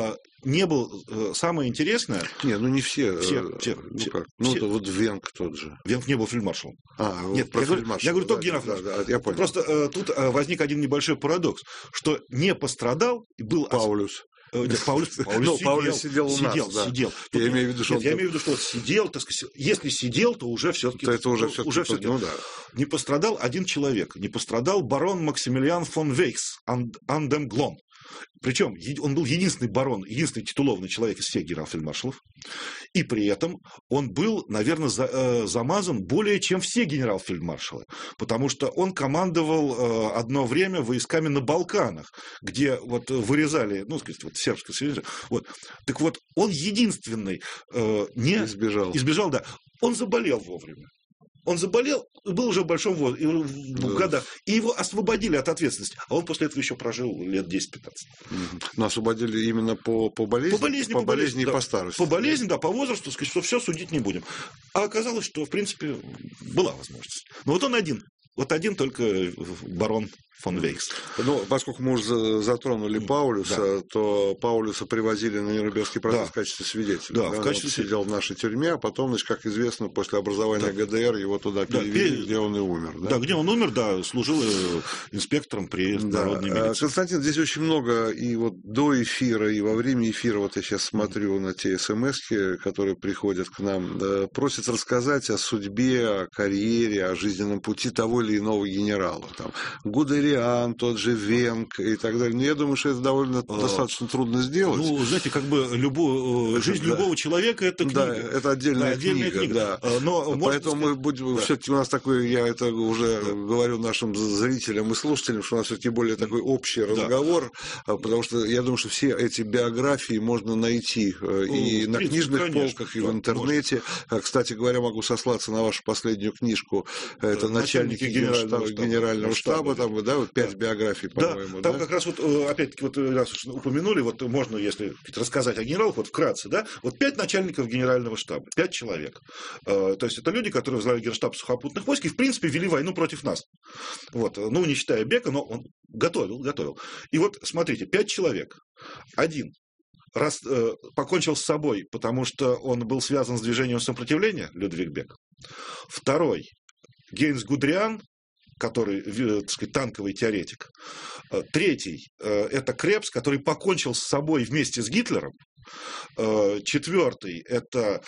C: Не был, самое интересное...
B: Не, ну не все.
C: Все, все,
B: ну,
C: все,
B: как? ну
C: все.
B: вот Венг тот же.
C: Венг не был фельдмаршалом.
B: А,
C: нет, я говорю, я говорю, только генерал.
B: Да, да, я понял.
C: Просто э, тут э, возник один небольшой парадокс, что не пострадал, был...
B: Паулюс.
C: Нет, Паулюс, Паулюс,
B: ну,
C: сидел,
B: Паулюс сидел у нас,
C: сидел,
B: да.
C: сидел.
B: Я,
C: Тут,
B: имею в виду, что
C: нет,
B: он...
C: я имею в виду, что сидел, так сказать, если сидел, то уже все-таки...
B: То это уже все-таки...
C: Уже все-таки
B: ну, да.
C: Не пострадал один человек, не пострадал барон Максимилиан фон Вейхс, Андемглон. Причем он был единственный барон, единственный титулованный человек из всех генерал-фельдмаршалов. И при этом он был, наверное, за, э, замазан более чем все генерал-фельдмаршалы. Потому что он командовал э, одно время войсками на Балканах, где вот вырезали, ну, сказать, вот сербское союз. Вот. Так вот, он единственный э, не...
B: Избежал.
C: Избежал, да. Он заболел вовремя. Он заболел, был уже в большом возрасте, в годах, и его освободили от ответственности. А он после этого еще прожил лет десять-пятнадцать.
B: Но освободили именно по, по болезни?
C: По болезни,
B: по,
C: по
B: болезни,
C: болезни
B: и
C: да.
B: по старости.
C: По болезни, да, по возрасту, сказать, что все судить не будем. А оказалось, что, в принципе, была возможность. Но вот он один. Вот один только барон фон Вейхс.
B: Ну, поскольку мы уже затронули Паулюса, да. то Паулюса привозили на Нюрнбергский процесс да. в качестве свидетеля.
C: Да,
B: да?
C: в качестве...
B: Он сидел в нашей тюрьме, а потом, значит, как известно, после образования да. ГДР его туда перевели, да. где он и умер. Да?
C: да, где он умер, да, служил инспектором при
B: да.
C: народной милиции.
B: Константин, здесь очень много и вот до эфира, и во время эфира, вот я сейчас смотрю на те смски, которые приходят к нам, да, просят рассказать о судьбе, о карьере, о жизненном пути того или иного генерала. Там, Гудериан Гудериан, тот же Венг и так далее. Но я думаю, что это довольно а, достаточно трудно сделать.
C: Ну, знаете, как бы любо... жизнь да. любого человека – это книга.
B: Да, это отдельная, да, отдельная книга. книга. Да. Но, Поэтому сказать... мы будем, да. все-таки у нас такой, я это уже да. говорю нашим зрителям и слушателям, что у нас все-таки более такой общий да. разговор, потому что я думаю, что все эти биографии можно найти ну, и на принципе, книжных конечно, полках, и в интернете. Можно. Кстати говоря, могу сослаться на вашу последнюю книжку. Это начальники генерального штаба, генерального штаба, штаба там, да, вот пять да. биографий, по-моему.
C: Да, там
B: да?
C: как раз вот, опять-таки, вот раз уж упомянули, вот можно, если рассказать о генералах, вот вкратце, да, вот пять начальников генерального штаба, пять человек. То есть это люди, которые возглавляли генштаб сухопутных войск и, в принципе, вели войну против нас. Вот, ну, не считая Бека, но он готовил, готовил. И вот, смотрите, пять человек. Один раз, э, покончил с собой, потому что он был связан с движением сопротивления, Людвиг Бек. Второй, Гейнс Гудериан, который, так сказать, танковый теоретик. Третий, э, это Крепс, который покончил с собой вместе с Гитлером. Э, четвертый, это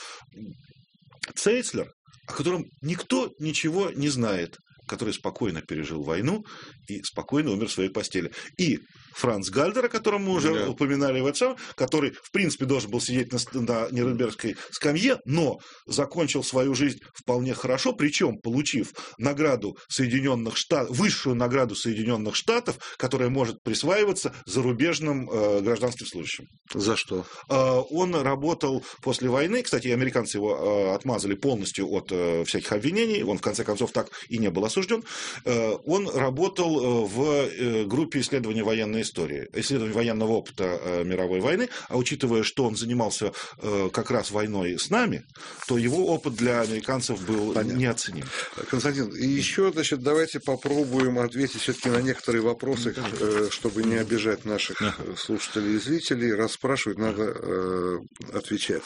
C: Цейцлер, о котором никто ничего не знает, который спокойно пережил войну и спокойно умер в своей постели. И Франц Гальдер, о котором мы уже да. упоминали в этом, который, в принципе, должен был сидеть на, на Нюрнбергской скамье, но закончил свою жизнь вполне хорошо, причем получив награду Соединенных Штатов, высшую награду Соединенных Штатов, которая может присваиваться зарубежным э, гражданским служащим.
B: За что?
C: Э, он работал после войны, кстати, американцы его э, отмазали полностью от э, всяких обвинений, он, в конце концов, так и не был осужден. Э, он работал в э, группе исследования военной истории, исследования военного опыта э, мировой войны, а учитывая, что он занимался э, как раз войной с нами, то его опыт для американцев был Понятно. неоценим.
B: Константин, и еще, значит, давайте попробуем ответить все-таки на некоторые вопросы, э, чтобы не обижать наших слушателей и зрителей. Раз спрашивают, надо э, отвечать.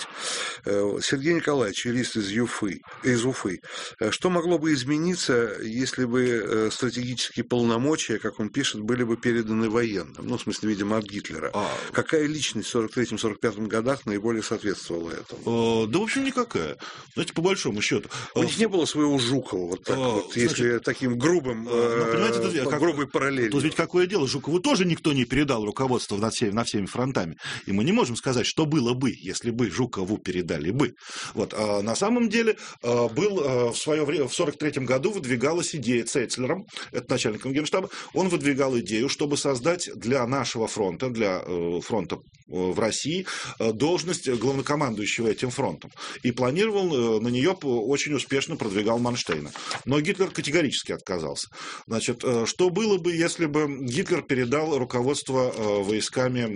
B: Э, Сергей Николаевич, юрист из Юфы, из Уфы. Что могло бы измениться, если бы э, стратегические полномочия, как он пишет, были бы переданы военным? Ну, в смысле, видимо, от Гитлера. А... Какая личность в сорок третьем — сорок пятом годах наиболее соответствовала этому?
C: А, да, в общем, никакая. Знаете, по большому счету.
B: У них не было своего Жукова, вот так а, вот, значит, если таким грубым, а, ну, понимаете, друзья, как, грубой параллелью.
C: Тут ведь какое дело, Жукову тоже никто не передал руководство над всеми, над всеми фронтами. И мы не можем сказать, что было бы, если бы Жукову передали бы. Вот. А на самом деле был в свое время, в сорок третьем году выдвигалась идея Цейцлером, это начальником Генштаба, он выдвигал идею, чтобы создать для нашего фронта, для э, фронта в России, э, должность главнокомандующего этим фронтом. И планировал, э, на нее очень успешно продвигал Манштейна. Но Гитлер категорически отказался. Значит, э, что было бы, если бы Гитлер передал руководство э, войсками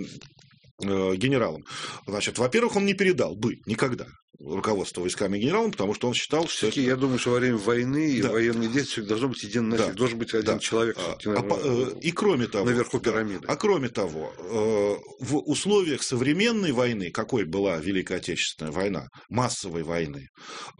C: э, генералам? Значит, во-первых, он не передал бы никогда руководство войсками генералом, потому что он считал, что...
B: Это... Я думаю, что во время войны да. и военных действий должно быть един носитель, да. должен быть один да. человек
C: а, наверное, и кроме того,
B: наверху пирамиды.
C: А кроме того, в условиях современной войны, какой была Великая Отечественная война, массовой войны,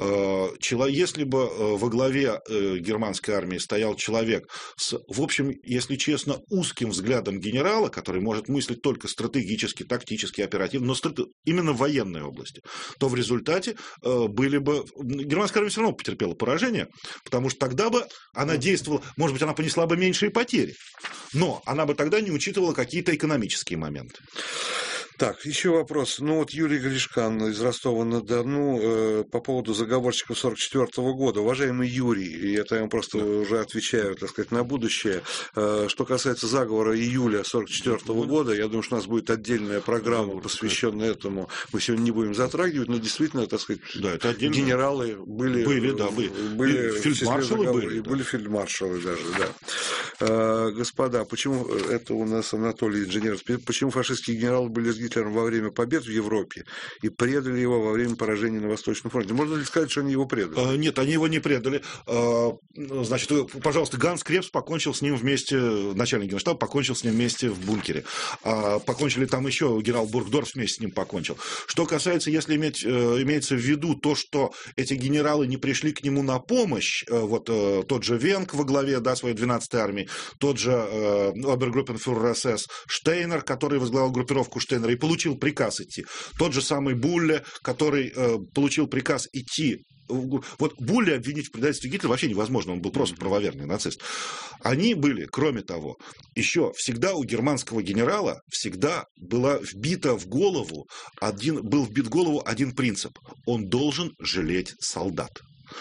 C: если бы во главе германской армии стоял человек с, в общем, если честно, узким взглядом генерала, который может мыслить только стратегически, тактически, оперативно, но именно в военной области, то в результате были бы... Германская армия все равно потерпела поражение, потому что тогда бы она действовала... Может быть, она понесла бы меньшие потери, но она бы тогда не учитывала какие-то экономические моменты.
B: Так, еще вопрос. Ну, вот Юрий Гришкан из Ростова-на-Дону э, по поводу заговорщиков сорок четвёртого года. Уважаемый Юрий, и это я вам просто да. уже отвечаю, так сказать, на будущее. Э, что касается заговора июля сорок четвёртого года, я думаю, что у нас будет отдельная программа, да, посвященная этому. Мы сегодня не будем затрагивать, но действительно, так сказать, да, это генералы были...
C: Были, да, были.
B: были
C: и фельдмаршалы были.
B: Да. Были фельдмаршалы даже, да. Э, господа, почему... Это у нас Анатолий Инженер. Почему фашистские генералы были с Гитлером во время побед в Европе и предали его во время поражения на Восточном фронте? Можно ли сказать, что они его предали?
C: Нет, они его не предали. Значит, пожалуйста, Ганс Крепс покончил с ним вместе, начальник генштаба покончил с ним вместе в бункере. Покончили там еще, генерал Бургдорф вместе с ним покончил. Что касается, если иметь, имеется в виду то, что эти генералы не пришли к нему на помощь, вот тот же Венг во главе, да, своей двенадцатой армии, тот же обергруппенфюрер СС Штейнер, который возглавил группировку Штейнера, и получил приказ идти. Тот же самый Булле, который э, получил приказ идти. Вот Булле обвинить в предательстве Гитлера вообще невозможно, он был просто правоверный нацист. Они были, кроме того, еще всегда у германского генерала всегда была вбита в голову один, был вбит в голову один принцип. Он должен жалеть солдат.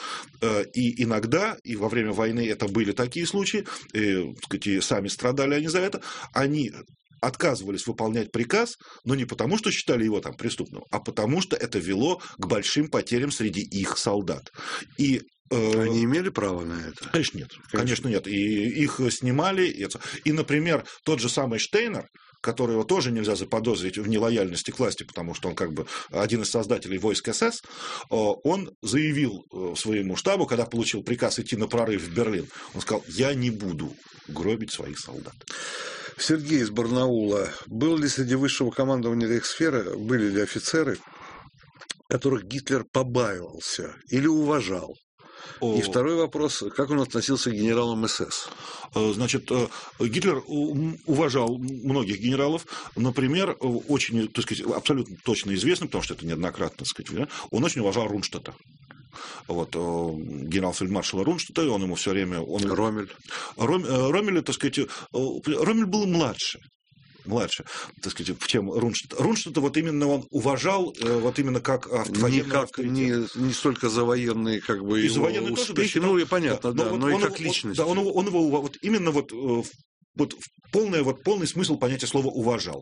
C: И иногда, и во время войны это были такие случаи, и, так сказать, и сами страдали они за это, они отказывались выполнять приказ, но не потому, что считали его там преступным, а потому, что это вело к большим потерям среди их солдат. И
B: они имели право на это?
C: Конечно, нет. Конечно, Конечно нет. И их снимали. И, например, тот же самый Штейнер, которого тоже нельзя заподозрить в нелояльности к власти, потому что он как бы один из создателей войск СС, он заявил своему штабу, когда получил приказ идти на прорыв в Берлин, он сказал: я не буду гробить своих солдат.
B: Сергей из Барнаула. Был ли среди высшего командования Рейхсфера, были ли офицеры, которых Гитлер побаивался или уважал? И второй вопрос, как он относился к генералам СС?
C: Значит, Гитлер уважал многих генералов. Например, очень, так сказать, абсолютно точно известно, потому что это неоднократно, так сказать, он очень уважал Рунштадта. Вот, генерал-фельдмаршала Рунштадта, он ему все время... Он...
B: Роммель.
C: Ром... Роммель, так сказать, Роммель был младше. младше, так сказать, чем Рунштадт. Рунштадта вот именно он уважал, вот именно как военный авторитет.
B: Не, не столько за военные, как бы,
C: и
B: его
C: успехи,
B: тоже,
C: да,
B: ну и понятно, да, да, но, но вот и как
C: его,
B: личность.
C: Да, он, он его, вот именно вот, вот полное, вот полный смысл понятия слова уважал.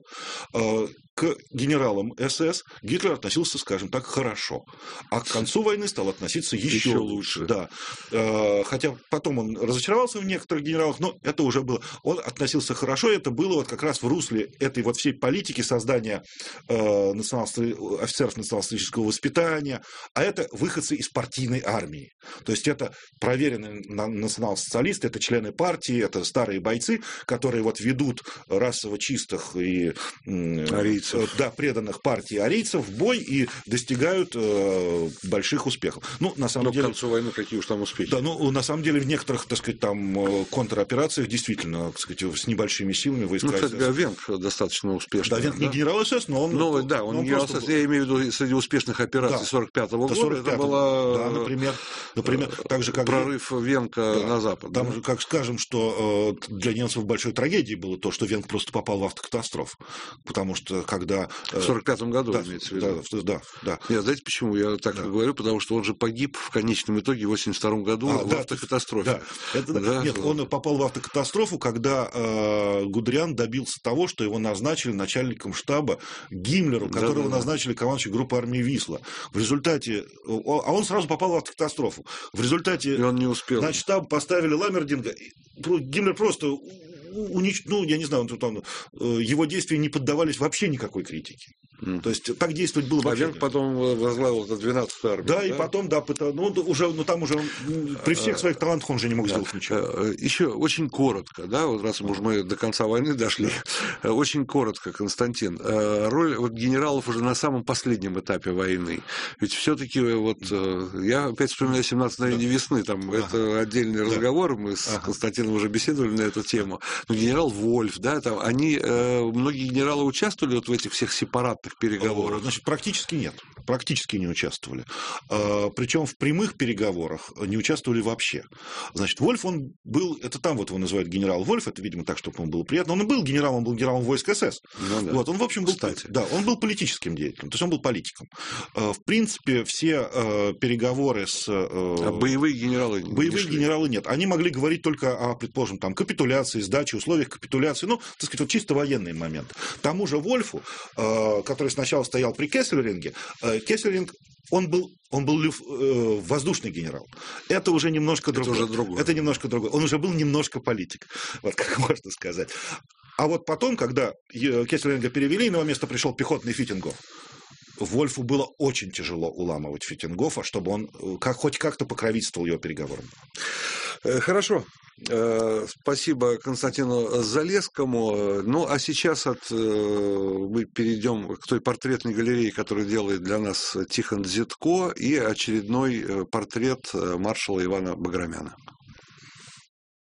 C: К генералам СС Гитлер относился, скажем так, хорошо, а к концу войны стал относиться еще, еще лучше. Да. Хотя потом он разочаровался в некоторых генералах, но это уже было. Он относился хорошо, и это было вот как раз в русле этой вот всей политики создания национал- офицеров национал-социалистического воспитания, а это выходцы из партийной армии. То есть это проверенные национал-социалисты, это члены партии, это старые бойцы, которые вот ведут расово чистых и
B: арийцев.
C: Да, преданных партии арийцев в бой и достигают э, больших успехов. Ну, на самом
B: Но
C: деле...
B: к концу войны какие уж там успехи.
C: Да, ну, на самом деле, в некоторых, так сказать, там контроперациях действительно, так сказать, с небольшими силами войска...
B: Ну, кстати, Венг достаточно успешный.
C: Да, Венг не
B: да?
C: генерал СС, но он...
B: Ну, да, он, он генерал СС, я имею в виду, среди успешных операций да. сорок пятого года,
C: сорок пятого,
B: это была...
C: Да, например, например так же, как...
B: прорыв Венга да, на запад.
C: Там
B: да?
C: же, как скажем, что э, для немцев большой трагедией было то, что Венг просто попал в автокатастрофу. Потому что, когда...
B: Э, в сорок пятом году,
C: да,
B: имеется в виду.
C: Да, да, да.
B: Нет, знаете, почему я так да. говорю? Потому что он же погиб в конечном итоге в восемьдесят втором году а, в да, автокатастрофе.
C: Да. Это, да. Нет, он попал в автокатастрофу, когда э, Гудериан добился того, что его назначили начальником штаба Гиммлеру, которого да, да, назначили командующим группой армии Висла. В результате... А он сразу попал в автокатастрофу. В результате...
B: И он не успел.
C: На штаб поставили Ламмердинга. Гиммлер просто... Унич... Ну, я не знаю, он, его действия не поддавались вообще никакой критике. Mm. То есть так действовать было вообще.
B: А Венг потом возглавил двенадцатую армию.
C: Да,
B: да,
C: и потом, да, ну, уже, ну, там уже при всех своих талантах он же не мог сделать ничего.
B: Еще очень коротко, да, вот раз уж мы до конца войны дошли, очень коротко, Константин, роль вот генералов уже на самом последнем этапе войны. Ведь все-таки вот я опять вспоминаю семнадцать мгновений весны, там ага. это отдельный да. разговор, мы с ага. Константином уже беседовали на эту тему. Но генерал Вольф, да, там они, многие генералы участвовали вот в этих всех сепаратных переговорах?
C: Значит, практически нет. Практически не участвовали. Причем в прямых переговорах не участвовали вообще. Значит, Вольф, он был, это там вот его называют генерал Вольф, это, видимо, так, чтобы ему было приятно. Он и был генералом, он был генералом войск СС. Ну, да. Вот, он, в общем, был, Кстати. Да, он был политическим деятелем, то есть он был политиком. В принципе, все переговоры с...
B: А боевые генералы не
C: Боевые не генералы нет. Они могли говорить только о, предположим, там, капитуляции, сдаче, условиях капитуляции, ну, так сказать, вот чисто военный момент. Тому же Вольфу, который сначала стоял при Кессельринге, Кессельринг, он был, он был э, воздушный генерал. Это уже немножко другое.
B: Это уже другое.
C: Это немножко другое. Он уже был немножко политик, вот как можно сказать. А вот потом, когда Кессельринга перевели, на его место пришел пехотный Фитингоф, Вольфу было очень тяжело уламывать Фитингофа, чтобы он как, хоть как-то покровительствовал его переговорам.
B: Хорошо. Спасибо Константину Залесскому. Ну, а сейчас от, мы перейдем к той портретной галерее, которую делает для нас Тихон Дзитко, и очередной портрет маршала Ивана Баграмяна.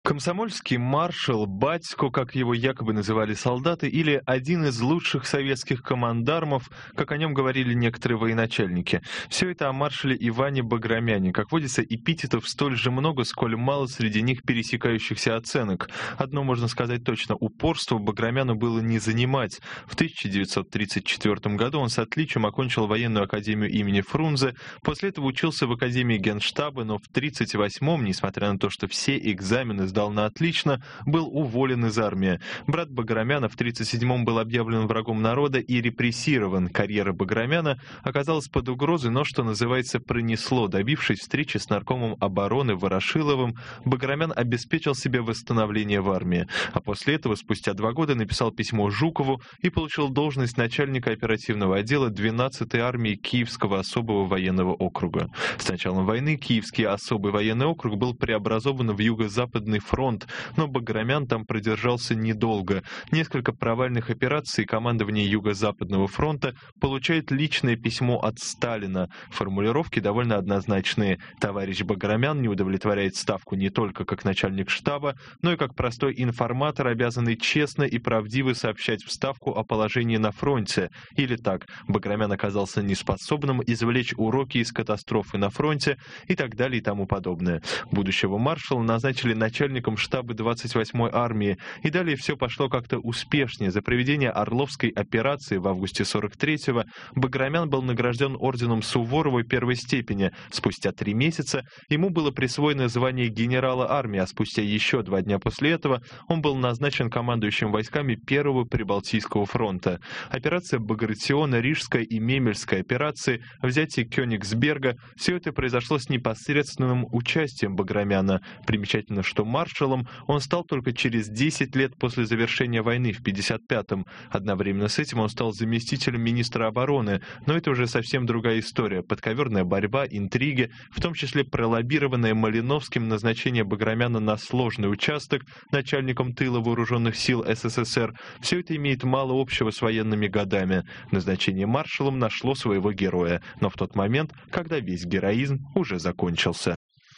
D: Комсомольский маршал, батько, как его якобы называли солдаты, или один из лучших советских командармов, как о нем говорили некоторые военачальники. Все это о маршале Иване Баграмяне. Как водится, эпитетов столь же много, сколь мало среди них пересекающихся оценок. Одно можно сказать точно: упорство Баграмяну было не занимать. В тысяча девятьсот тридцать четвёртом году он с отличием окончил военную академию имени Фрунзе, после этого учился в академии Генштаба, но в тридцать восьмом, несмотря на то, что все экзамены сдал на отлично, был уволен из армии. Брат Баграмяна в тридцать седьмом был объявлен врагом народа и репрессирован. Карьера Баграмяна оказалась под угрозой, но, что называется, пронесло. Добившись встречи с наркомом обороны Ворошиловым, Баграмян обеспечил себе восстановление в армии. А после этого, спустя два года, написал письмо Жукову и получил должность начальника оперативного отдела двенадцатой армии Киевского особого военного округа. С началом войны Киевский особый военный округ был преобразован в Юго-Западный фронт, но Баграмян там продержался недолго. Несколько провальных операций командование Юго-Западного фронта получает личное письмо от Сталина. Формулировки довольно однозначные. Товарищ Баграмян не удовлетворяет Ставку не только как начальник штаба, но и как простой информатор, обязанный честно и правдиво сообщать в Ставку о положении на фронте. Или так: Баграмян оказался неспособным извлечь уроки из катастрофы на фронте, и так далее и тому подобное. Будущего маршала назначили начальником штаба двадцать восьмой армии, и далее все пошло как-то успешнее. За проведение Орловской операции в августе сорок третьего Баграмян был награжден орденом Суворова первой степени. Спустя три месяца ему было присвоено звание генерала армии, а спустя еще два дня после этого он был назначен командующим войсками Первого Прибалтийского фронта. Операция Багратиона, Рижская и Мемельская операции, взятие Кёнигсберга — все это произошло с непосредственным участием Баграмяна. Примечательно, что маршалом он стал только через десять лет после завершения войны в пятьдесят пятом. Одновременно с этим он стал заместителем министра обороны, но это уже совсем другая история. Подковерная борьба, интриги, в том числе пролоббированное Малиновским назначение Баграмяна на сложный участок начальником тыла вооруженных сил СССР, все это имеет мало общего с военными годами. Назначение маршалом нашло своего героя, но в тот момент, когда весь героизм уже закончился.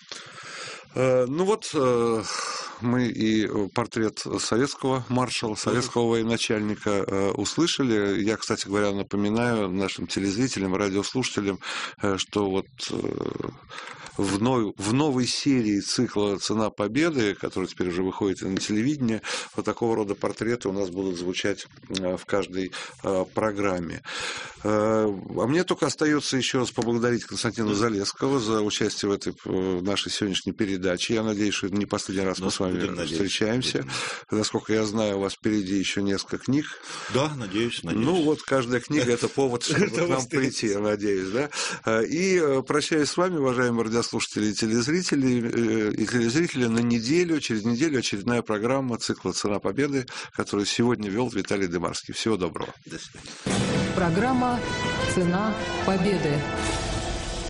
B: Ну вот, мы и портрет советского маршала, советского военачальника услышали. Я, кстати говоря, напоминаю нашим телезрителям, радиослушателям, что вот в, ной, в новой серии цикла «Цена победы», который теперь уже выходит на телевидение, вот такого рода портреты у нас будут звучать в каждой программе. А мне только остается еще раз поблагодарить Константина Залесского за участие в этой в нашей сегодняшней передаче. Я надеюсь, что это не последний раз мы с вами встречаемся. Насколько я знаю, у вас впереди еще несколько книг.
C: Да, надеюсь, надеюсь.
B: Ну вот, каждая книга — это повод, чтобы к нам прийти, я надеюсь. Да? И прощаюсь с вами, уважаемые радиослушатели и телезрители, и телезрители, на неделю, через неделю очередная программа цикла «Цена победы», которую сегодня вел Виталий Дымарский. Всего доброго.
A: Программа «Цена победы».